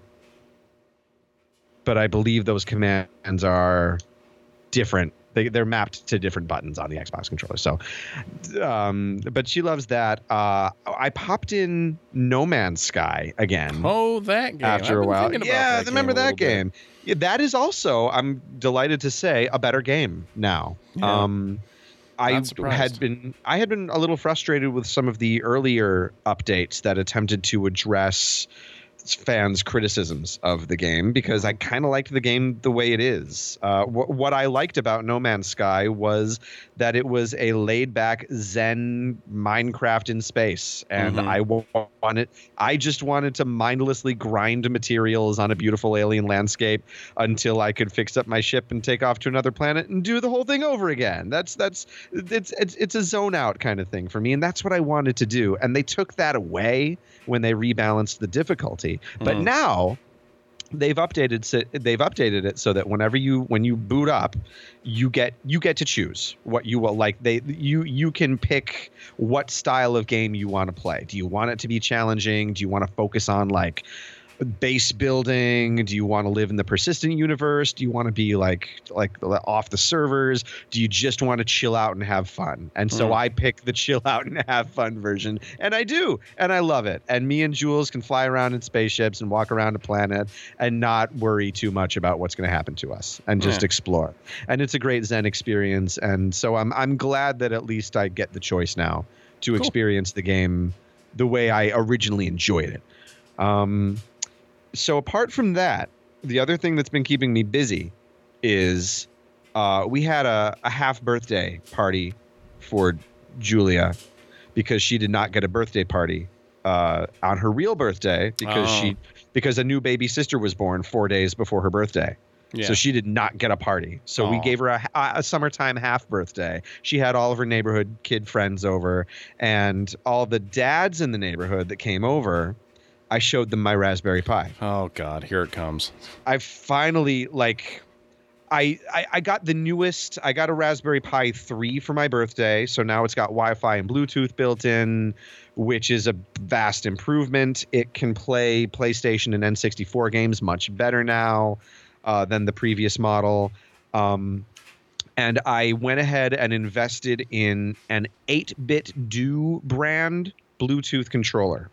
But I believe those commands are different. They, they're mapped to different buttons on the Xbox controller. So, um, but she loves that. Uh, I popped in No Man's Sky again Oh, that game. after I've a been while. thinking about Yeah, that remember game a that little bit. game. Yeah, that is also, I'm delighted to say, a better game now. Yeah. Um, I Not surprised. had been I had been a little frustrated with some of the earlier updates that attempted to address fans' criticisms of the game because I kind of liked the game the way it is. Uh, wh- what I liked about No Man's Sky was that it was a laid-back Zen Minecraft in space, and Mhm. I wa- wanted I just wanted to mindlessly grind materials on a beautiful alien landscape until I could fix up my ship and take off to another planet and do the whole thing over again. That's that's it's it's it's a zone out kind of thing for me, and that's what I wanted to do. And they took that away when they rebalanced the difficulty. But Mhm. now they've updated si- they've updated it so that whenever you when you boot up, you get you get to choose what you will like. They you you can pick what style of game you want to play. Do you want it to be challenging? Do you want to focus on like base building? Do you want to live in the persistent universe? Do you want to be like like off the servers? Do you just want to chill out and have fun? And so Mm. I pick the chill out and have fun version, and I do, and I love it. And me and Jules can fly around in spaceships and walk around a planet and not worry too much about what's going to happen to us and just Yeah. explore. And it's a great Zen experience. And so I'm I'm glad that at least I get the choice now to Cool. experience the game the way I originally enjoyed it. Um, so apart from that, the other thing that's been keeping me busy is uh, we had a, a half birthday party for Julia because she did not get a birthday party uh, on her real birthday because Oh. she because a new baby sister was born four days before her birthday. Yeah. So she did not get a party. So we Aw. gave her a, a summertime half birthday. She had all of her neighborhood kid friends over, and all the dads in the neighborhood that came over, I showed them my Raspberry Pi. Oh God, here it comes. I finally like I, I I got the newest. I got a Raspberry Pi three for my birthday, so now it's got Wi-Fi and Bluetooth built in, which is a vast improvement. It can play PlayStation and N sixty-four games much better now uh, than the previous model. Um, and I went ahead and invested in an eight-bit Do brand Bluetooth controller.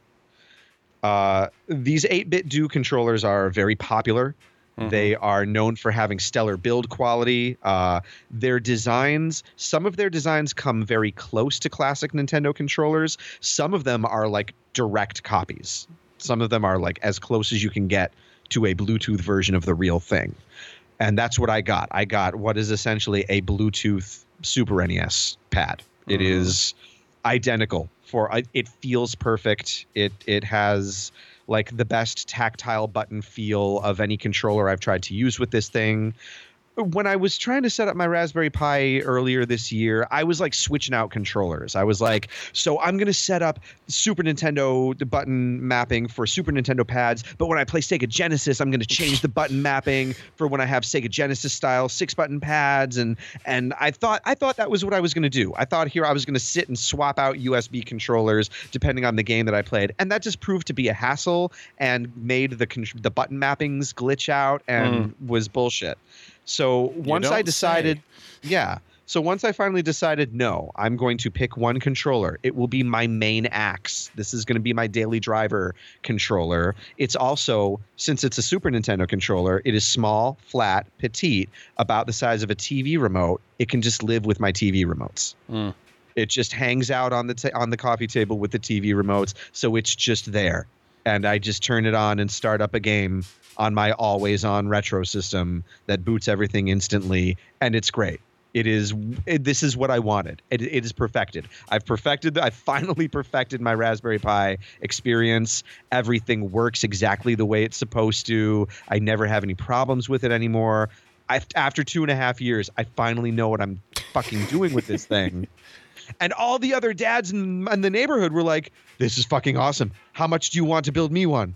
Uh, these eight-bit Do controllers are very popular. Mhm. They are known for having stellar build quality. Uh, their designs, some of their designs come very close to classic Nintendo controllers. Some of them are like direct copies. Some of them are like as close as you can get to a Bluetooth version of the real thing. And that's what I got. I got what is essentially a Bluetooth Super N E S pad. It Mhm. is identical for I- it feels perfect. It it has like the best tactile button feel of any controller I've tried to use with this thing. When I was trying to set up my Raspberry Pi earlier this year, I was like switching out controllers. I was like, so I'm going to set up Super Nintendo button mapping for Super Nintendo pads, but when I play Sega Genesis, I'm going to change the button mapping for when I have Sega Genesis style six button pads. And and I thought I thought that was what I was going to do. I thought here I was going to sit and swap out U S B controllers depending on the game that I played, and that just proved to be a hassle and made the con- the button mappings glitch out and was bullshit. So once I don't decided, say. yeah. So once I finally decided, no, I'm going to pick one controller. It will be my main axe. This is going to be my daily driver controller. It's also, since it's a Super Nintendo controller, it is small, flat, petite, about the size of a T V remote. It can just live with my T V remotes. Mm. It just hangs out on the ta- on the coffee table with the T V remotes, so it's just there. And I just turn it on and start up a game on my always-on retro system that boots everything instantly, and it's great. It is. It, this is what I wanted. It, it is perfected. I've perfected. I finally perfected my Raspberry Pi experience. Everything works exactly the way it's supposed to. I never have any problems with it anymore. I, after two and a half years, I finally know what I'm fucking doing with this thing. And all the other dads in, in the neighborhood were like, "This is fucking awesome. How much do you want to build me one?"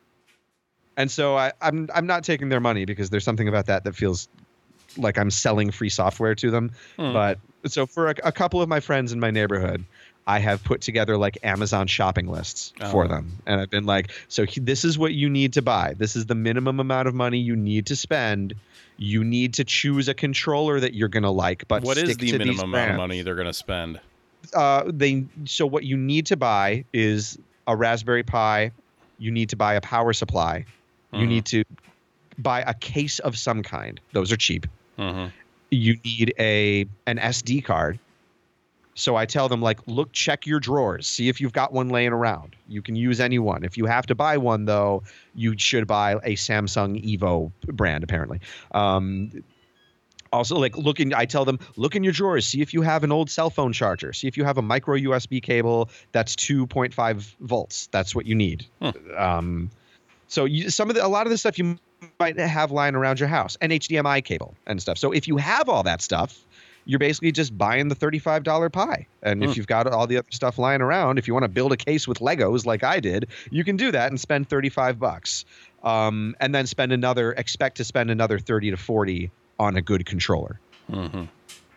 And so I, I'm I'm not taking their money because there's something about that that feels like I'm selling free software to them. Hmm. But so for a, a couple of my friends in my neighborhood, I have put together like Amazon shopping lists for Oh. them. And I've been like, so he, this is what you need to buy. This is the minimum amount of money you need to spend. You need to choose a controller that you're going to like, but What stick is the to minimum these amount of brands. money they're going to spend? Uh, they so what you need to buy is a Raspberry Pi. You need to buy a power supply. You Mhm. need to buy a case of some kind. Those are cheap. Mhm. You need a an S D card. So I tell them, like, look, check your drawers. See if you've got one laying around. You can use any one. If you have to buy one, though, you should buy a Samsung Evo brand, apparently. Um, also, like, look in, I tell them, look in your drawers. See if you have an old cell phone charger. See if you have a micro U S B cable that's two point five volts. That's what you need. Hmm. Um, so you, some of the, a lot of the stuff you might have lying around your house, an H D M I cable and stuff. So if you have all that stuff, you're basically just buying the thirty-five dollar Pi. And Hmm. if you've got all the other stuff lying around, if you want to build a case with Legos like I did, you can do that and spend thirty-five bucks. Um, and then spend another, expect to spend another thirty to forty on a good controller. Mhm.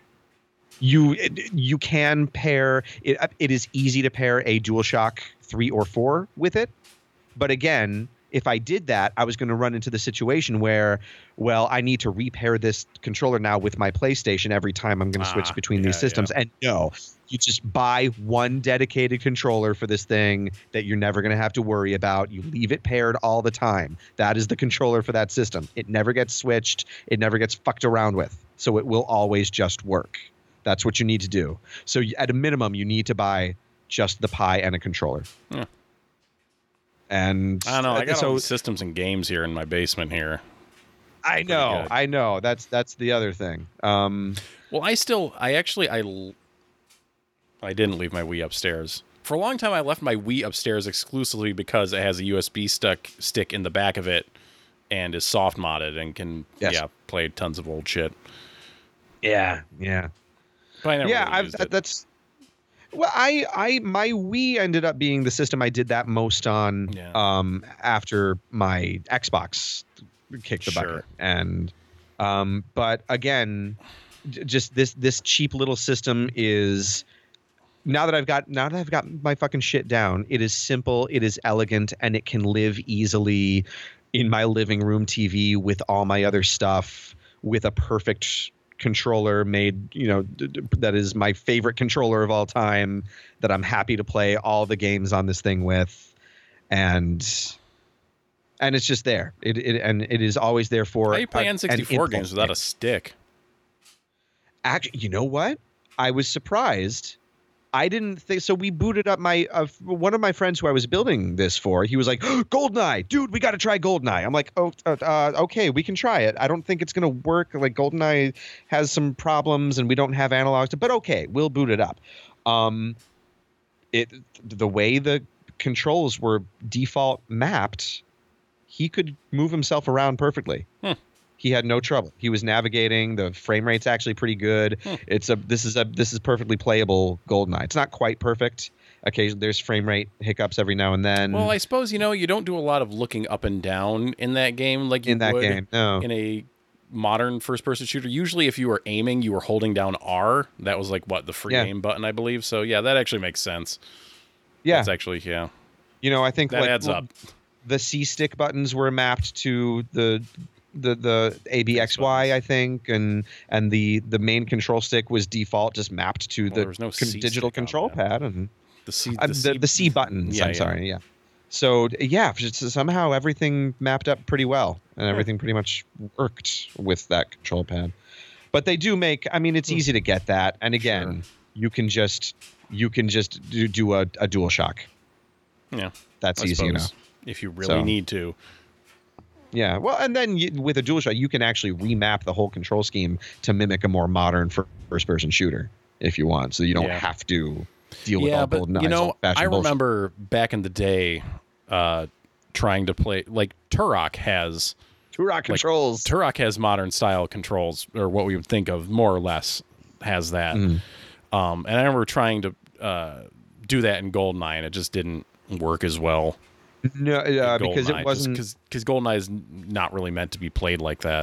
You you can pair it. It is easy to pair a DualShock three or four with it, but again, if I did that, I was going to run into the situation where, well, I need to repair this controller now with my PlayStation every time I'm going to Ah, switch between yeah, these systems. yeah. And no, you just buy one dedicated controller for this thing that you're never going to have to worry about. You leave it paired all the time. That is the controller for that system. It never gets switched. It never gets fucked around with. So it will always just work. That's what you need to do. So at a minimum, you need to buy just the Pi and a controller. Yeah. And I don't know. I got so, all these systems and games here in my basement here. I know, good. I know. That's that's the other thing. Um, Well, I still, I actually, I, l- I didn't leave my Wii upstairs. For a long time, I left my Wii upstairs exclusively because it has a U S B stuck stick in the back of it and is soft modded and can, Yes. yeah, play tons of old shit. yeah, yeah, But I never yeah. really I've, used it. that's well, I I my Wii ended up being the system I did that most on. Yeah. Um, after my Xbox kicked the Sure. bucket, and um, but again, j- just this this cheap little system is. Now that I've got now that I've got my fucking shit down, it is simple, it is elegant, and it can live easily in my living room T V with all my other stuff with a perfect controller made, you know, d- d- that is my favorite controller of all time that I'm happy to play all the games on this thing with, and and it's just there. It, it and it is always there for. How do you play a- N sixty-four an games without a stick? Actually, you know what? I was surprised. I didn't think so. We booted up my uh, one of my friends who I was building this for. He was like, "GoldenEye, dude, we got to try GoldenEye." I'm like, "Oh, uh, uh, okay, we can try it. I don't think it's gonna work. Like GoldenEye has some problems, and we don't have analogs. But okay, we'll boot it up." Um, it the way the controls were default mapped, he could move himself around perfectly. Hmm. He had no trouble. He was navigating. The frame rate's actually pretty good. Hmm. It's a this is a this is perfectly playable GoldenEye. It's not quite perfect. Occasionally there's frame rate hiccups every now and then. Well, I suppose, you know, you don't do a lot of looking up and down in that game like you in that would game, no. in a modern first-person shooter. Usually, if you were aiming, you were holding down R. That was like, what, the free Yeah. aim button, I believe. So, yeah, that actually makes sense. Yeah, That's actually, yeah, you know, I think that like adds up. the C stick buttons were mapped to the the the A B X Y, I think, and and the the main control stick was default just mapped to Well, the there was no con- C digital stick on control that. pad and The C, uh, the, C, the C buttons. Yeah, I'm yeah. sorry, yeah. So yeah, just somehow everything mapped up pretty well, and everything pretty much worked with that control pad. But they do make. I mean, it's easy to get that, and again, you can just you can just do, do a, a dual shock. Yeah, That's I easy suppose, enough. if you really So. need to. Yeah, well, and then you, with a DualShock, you can actually remap the whole control scheme to mimic a more modern fir- first-person shooter if you want, so you don't Yeah. have to deal with Yeah, all but GoldenEye's you know, old-fashioned I bullshit. remember back in the day, uh, trying to play like Turok has. Turok controls. Turok has modern style controls, or what we would think of more or less has that. Mhm. Um, and I remember trying to uh, do that in GoldenEye, and it just didn't work as well. no, uh, because GoldenEye, it wasn't. because because GoldenEye is not really meant to be played like that.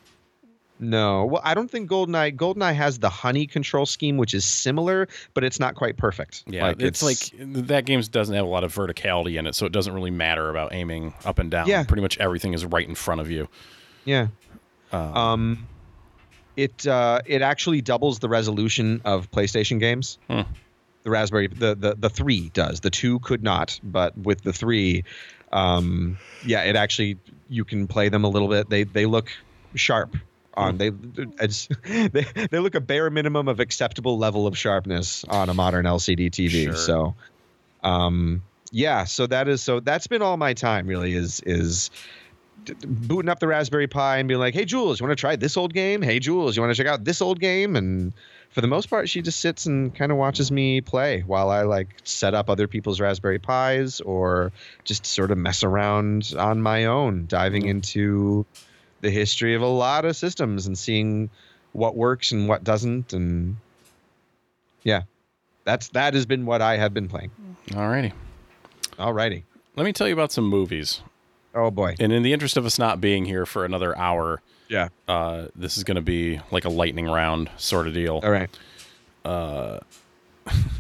No, well, I don't think GoldenEye. GoldenEye has the honey control scheme, which is similar, but it's not quite perfect. Yeah, like, it's, like that game doesn't have a lot of verticality in it, so it doesn't really matter about aiming up and down. Yeah. Pretty much everything is right in front of you. yeah. Um, Um, it uh, it actually doubles the resolution of PlayStation games. Hmm. The Raspberry, the, the the three does. The two could not, but with the three, um, yeah, it actually you can play them a little bit. They they look sharp on they it's, they they look a bare minimum of acceptable level of sharpness on a modern L C D T V. Sure. So, um, yeah, so that is so that's been all my time really is is. d- d- booting up the Raspberry Pi and being like, "Hey Jules, you want to try this old game? Hey Jules, you want to check out this old game?" And for the most part, she just sits and kind of watches me play while I like set up other people's Raspberry Pis or just sort of mess around on my own, diving Mm. into the history of a lot of systems and seeing what works and what doesn't. And yeah, that's that has been what I have been playing. Alrighty. Alrighty. Let me tell you about some movies. Oh boy. And in the interest of us not being here for another hour, Yeah. uh, this is going to be like a lightning round sort of deal. All right.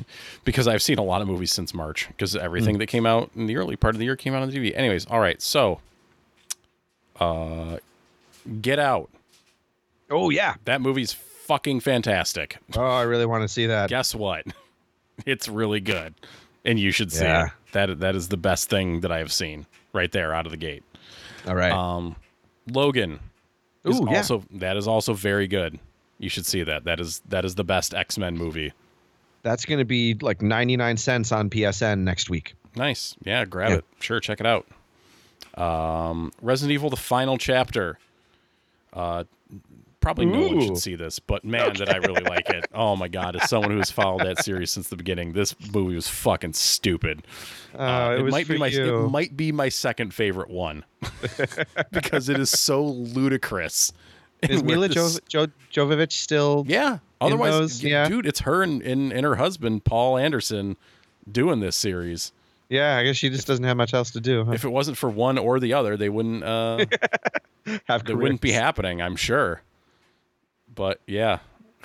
because I've seen a lot of movies since March because everything mm. that came out in the early part of the year came out on the T V. Anyways, all right, so uh, Get Out. Oh yeah, that movie's fucking fantastic. Oh, I really want to see that. Guess what? It's really good, and you should see yeah. it. That that is the best thing that I have seen right there out of the gate. All right. Um, Logan. Is Ooh, yeah. also that is also very good. You should see that. That is that is the best X-Men movie. That's going to be like ninety-nine cents on P S N next week. Nice. Yeah, grab yeah. it. Sure, check it out. Um, Resident Evil: The Final Chapter. Uh, probably Ooh. no one should see this, but man, okay. did I really like it. Oh my god, as someone who has followed that series since the beginning, this movie was fucking stupid. Uh, uh, it, it was might for be my you. it might be my second favorite one because it is so ludicrous. Is Mila this... jo- jo- Jovovich still? Yeah. Otherwise, those? Yeah. dude, it's her and, and, and her husband Paul Anderson doing this series. Yeah, I guess she just doesn't have much else to do. Huh? If it wasn't for one or the other, they wouldn't uh, have. They wouldn't be happening, I'm sure. But yeah.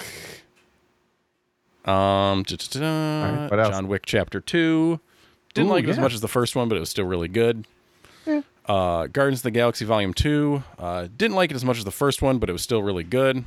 Um, right, what else? John Wick Chapter Two. Didn't Ooh, like it yeah. as much as the first one, but it was still really good. Yeah. Uh, Guardians of the Galaxy Volume Two. Uh, didn't like it as much as the first one, but it was still really good.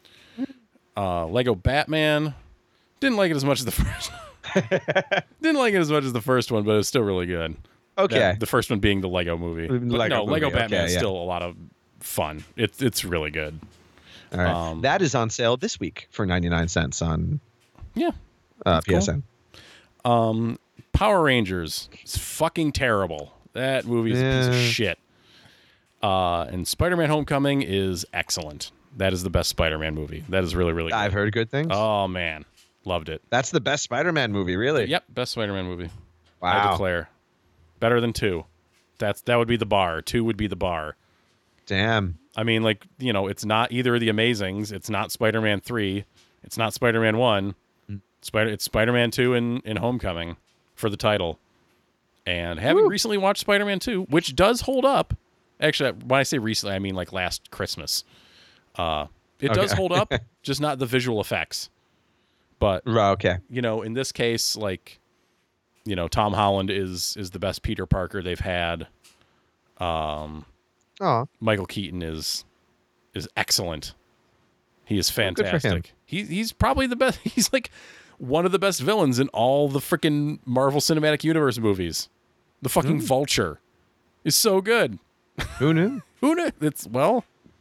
Uh, Lego Batman. Didn't like it as much as the first. Didn't like it as much as the first one, but it was still really good. Okay. That, the first one being the Lego movie. Lego no, movie. Lego Batman okay, is yeah. still a lot of fun. It's it's really good. All right. Um, that is on sale this week for ninety-nine cents on yeah uh, P S N. Cool. Um, Power Rangers is fucking terrible. That movie is yeah. a piece of shit. Uh, and Spider-Man Homecoming is excellent. That is the best Spider-Man movie. That is really, really good. I've heard good things. Oh, man. Loved it. That's the best Spider-Man movie, really? Yep, best Spider-Man movie. Wow. I declare. Better than two. That's That would be the bar. Two would be the bar. Damn. I mean, like, you know, it's not either of the Amazings. It's not Spider-Man three. It's not Spider-Man one. Mm. Spider. It's Spider-Man two in, in Homecoming for the title. And having Woo. recently watched Spider-Man two, which does hold up. Actually, when I say recently, I mean like last Christmas. Uh, it okay. does hold up, just not the visual effects. But, okay. you know, in this case, like, you know, Tom Holland is is the best Peter Parker they've had. Um, Aww. Michael Keaton is is excellent. He is fantastic. Good for him. He, he's probably the best. He's like one of the best villains in all the freaking Marvel Cinematic Universe movies. The fucking mm. Vulture is so good. Who knew? Who knew? It's, well,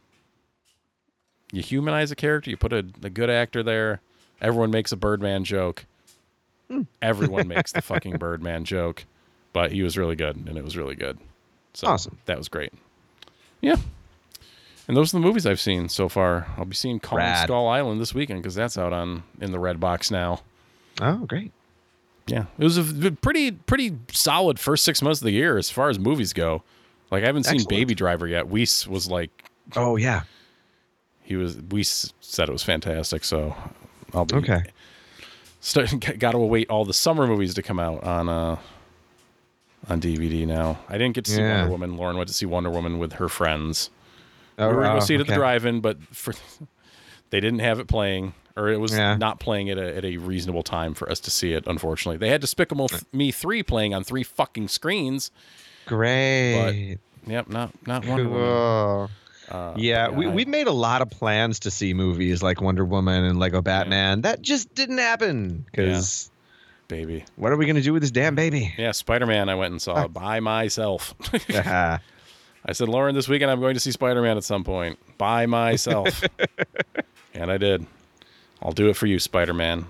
you humanize a character, you put a, a good actor there. Everyone makes a Birdman joke. Mm. Everyone makes the fucking Birdman joke. But he was really good, and it was really good. So awesome. That was great. Yeah. And those are the movies I've seen so far. I'll be seeing Kong Rad. Skull Island this weekend because that's out on in the Red Box now. Oh, great. Yeah. It was a pretty pretty solid first six months of the year as far as movies go. Like, I haven't Excellent. seen Baby Driver yet. Weiss was like... Oh, yeah. He was... Weiss said it was fantastic, so I'll be... Okay. Start, got to await all the summer movies to come out on uh, on D V D now. I didn't get to see yeah. Wonder Woman. Lauren went to see Wonder Woman with her friends. Oh, we were going to oh, see it okay. at the drive-in, but for, they didn't have it playing, or it was yeah. not playing at a, at a reasonable time for us to see it, unfortunately. They had Despicable Me three playing on three fucking screens. Great. But, yep, not not Wonder cool. Woman. Uh, yeah, we, I, we've made a lot of plans to see movies like Wonder Woman and Lego Batman. Yeah. That just didn't happen because, yeah. baby, what are we going to do with this damn baby? Yeah, Spider-Man I went and saw ah. by myself. uh-huh. I said, Lauren, this weekend I'm going to see Spider-Man at some point by myself. And I did. I'll do it for you, Spider-Man.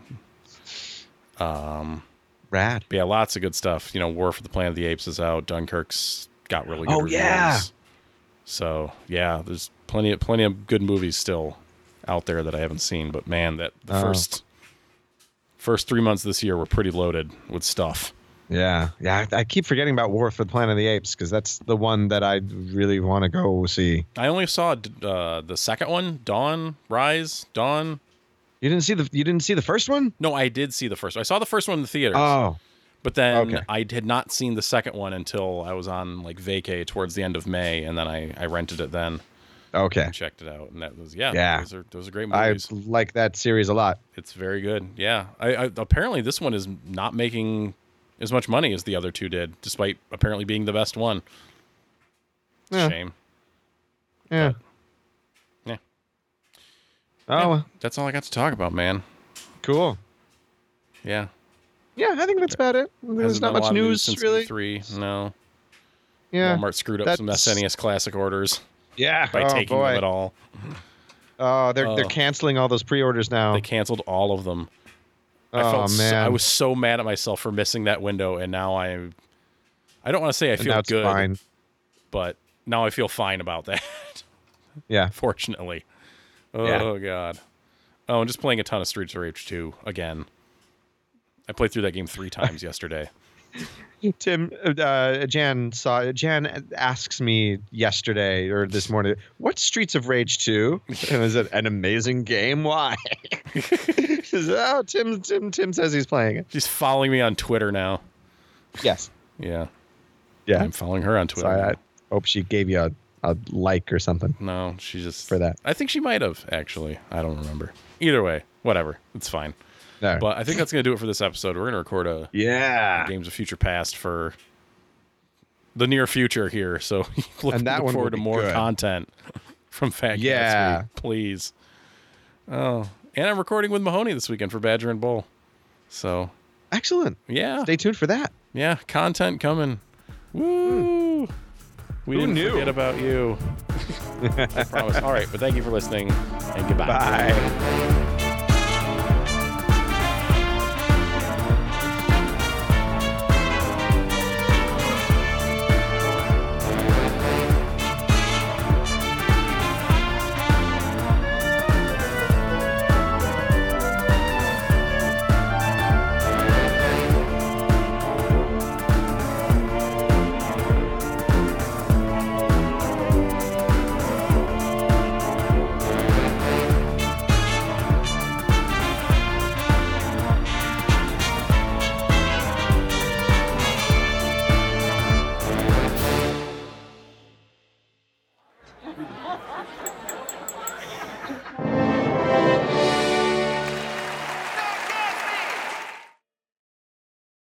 Um, Rad. Yeah, lots of good stuff. You know, War for the Planet of the Apes is out. Dunkirk's got really good oh, reviews. Yeah. So, yeah, there's plenty of, plenty of good movies still out there that I haven't seen. But, man, that the oh. first first three months of this year were pretty loaded with stuff. Yeah. Yeah, I keep forgetting about War for the Planet of the Apes because that's the one that I really want to go see. I only saw uh, the second one, Dawn, Rise, Dawn. You didn't see the you didn't see the first one? No, I did see the first one. I saw the first one in the theaters. Oh. But then okay. I had not seen the second one until I was on like vacay towards the end of May, and then I, I rented it then. Okay. and checked it out, and that was yeah, Yeah. those are those are great I movies. like that series a lot. It's very good. Yeah, I, I apparently this one is not making as much money as the other two did, despite apparently being the best one. It's a Yeah. shame. Yeah. Yeah. Oh, Yeah, that's all I got to talk about, man. cool. Yeah. Yeah, I think that's about it. There's Hasn't not been a much lot of news, since really. E three. No. Yeah. Walmart screwed up some that's- S N E S Classic orders Yeah. by oh, taking boy. them at all. Oh, they're they're Oh. canceling all those pre-orders now. They canceled all of them. I oh felt so- man. I was so mad at myself for missing that window, and now I, I don't want to say I And feel that's good, fine. but now I feel fine about that. Yeah. Fortunately. Oh Yeah. god. Oh, and just playing a ton of Streets of Rage two again. I played through that game three times yesterday. Tim, uh, Jan saw. Jan asks me yesterday or this morning, "What's Streets of Rage two? And is it an amazing game? Why?" She says, "Oh, Tim, Tim, Tim says he's playing it." She's following me on Twitter now. Yes. Yeah. Yeah. I'm following her on Twitter. So I, now. I hope she gave you a, a like or something No, she just for that. I think she might have actually. I don't remember. Either way, whatever. It's fine. No. But I think that's gonna do it for this episode. We're gonna record a yeah. Games of Future Past for the near future here. So look, And that look one will forward to be more good. content from Fat Yeah. Gatsby, please. Oh, and I'm recording with Mahoney this weekend for Badger and Bull. So Excellent. yeah, Stay tuned for that. yeah, content coming. Woo! We Who didn't knew? forget about you. I promise. All right, but thank you for listening, and goodbye. Bye.